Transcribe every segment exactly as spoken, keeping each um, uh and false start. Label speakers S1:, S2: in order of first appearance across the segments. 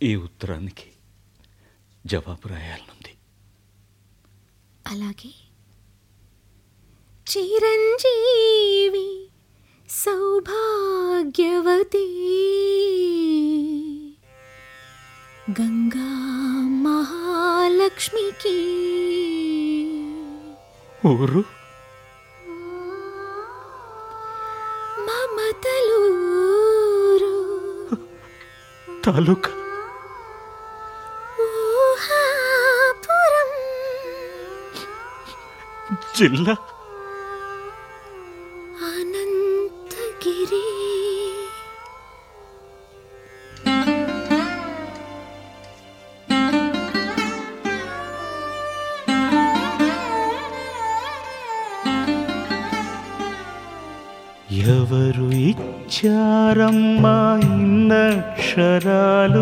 S1: ఈ ఉత్తరానికి జవాబు రాయాలనుంది.
S2: అలాగే చిరంజీవి సౌభాగ్యవతి గంగా మహాలక్ష్మికి
S1: ఊరు
S2: మమతలూరు
S1: తాలూకా
S2: ఊహాపురం
S1: జిల్లా
S2: అనంతగిరి.
S1: ఎవరు ఇచ్చారమ్మా ఇన్నక్షరాలు,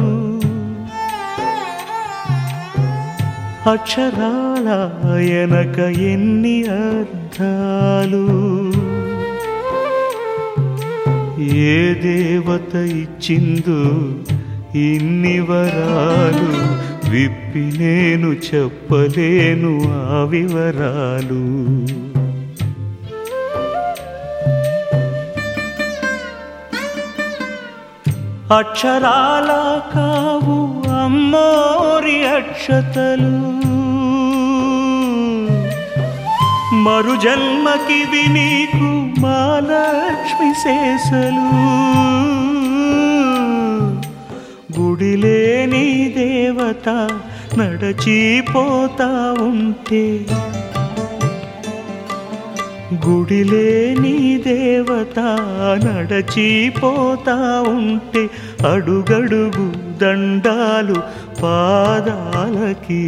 S1: అక్షరాల ఎనక ఎన్ని అర్థాలు, ఏ దేవత ఇచ్చిందో ఇన్ని వరాలు, విప్పి నేను చెప్పలేను ఆ వివరాలు. అక్షరాల కావు అమ్మోరి అక్షతలు, మరు జన్మకివి నీకు మా లక్ష్మి శేషలు. గుడిలేని దేవత నడచిపోతా ఉంటే, గుడిలేని దేవత నడచిపోతా ఉంటే, అడుగడుగు దండాలు పాదాలకి,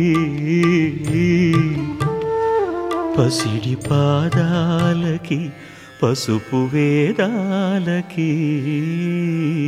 S1: పసిడి పాదాలకి, పసుపు వేదాలకి.